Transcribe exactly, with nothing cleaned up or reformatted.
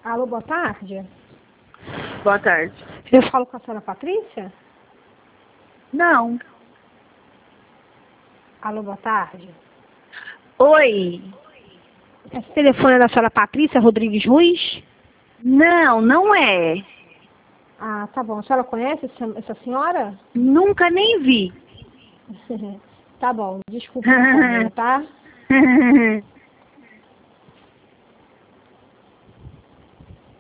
Alô, boa tarde. Boa tarde. Eu falo com a senhora Patrícia? Não. Alô, boa tarde. Oi. Esse telefone é da senhora Patrícia Rodrigues Ruiz? Não, não é. Ah, tá bom. A senhora conhece essa, essa senhora? Nunca nem vi. Tá bom. Desculpa, por favor, tá?